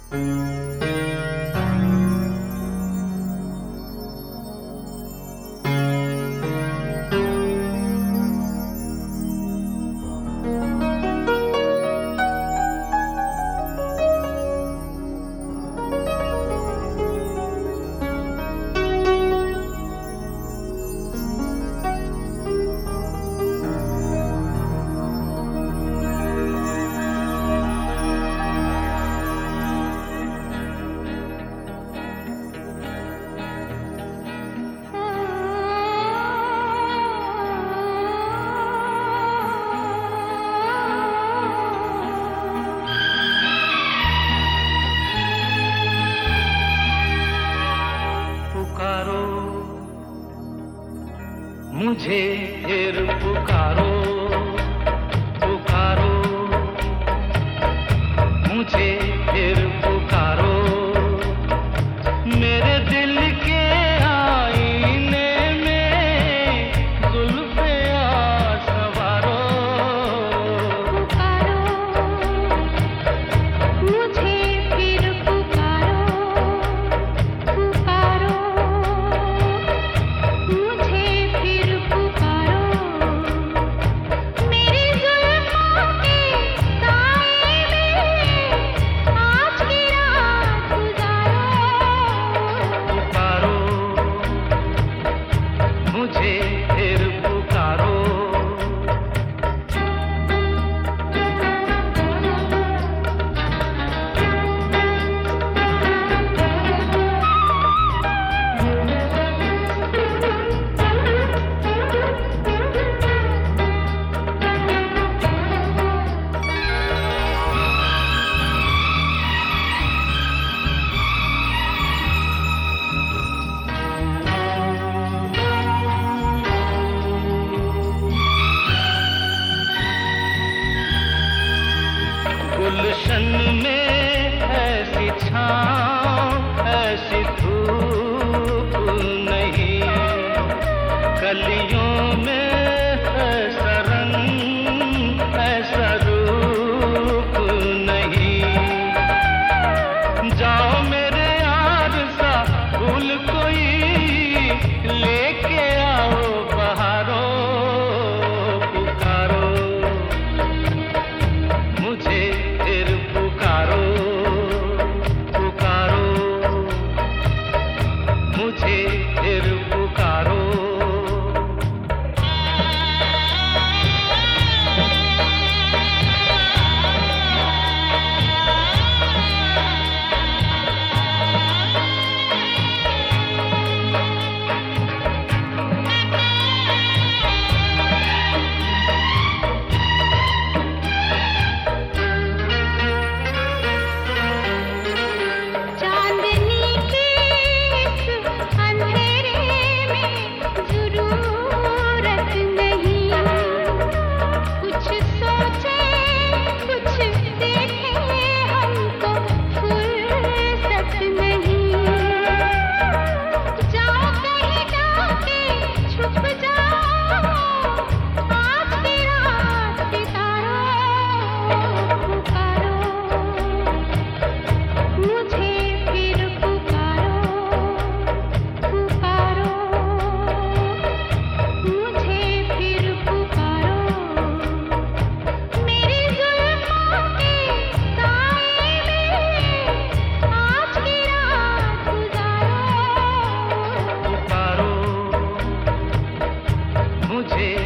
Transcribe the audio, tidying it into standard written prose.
मुझे फिर पुकारो, पुकारो मुझे फिर पुकारो, मेरे दिल के आईने में जुल्फे आ सवारो। पुकारो मुझे फिर पुकारो, पुकारो मुझे फिर पुकारो, मेरी जुल्फों के साए में आज की रात गुजारो। पुकारो मुझे फिर पुकारो। गुलशन में ऐसी छाँव ऐसी धूप नहीं, कलियों में ऐसा रंग ऐसा रूप नहीं। जाओ मेरे यार सा फूल कोई लेके आओ बहारो। पुकारो मुझे फिर पुकारो, पुकारो मुझे फिर पुकारो। चांदनी के इस अंधेरे में ज़रूरत नहीं, कुछ सोचे कुछ देखे हमको फुर्सत नहीं। जाओ कहीं जाके छुप जाओ, आज की रात बिताओ। पुकारो मुझे फिर पुकारो, पुकारो मुझे फिर पुकारो, मेरी जुल्फों के साए में आज की रात गुजारो। पुकारो मुझे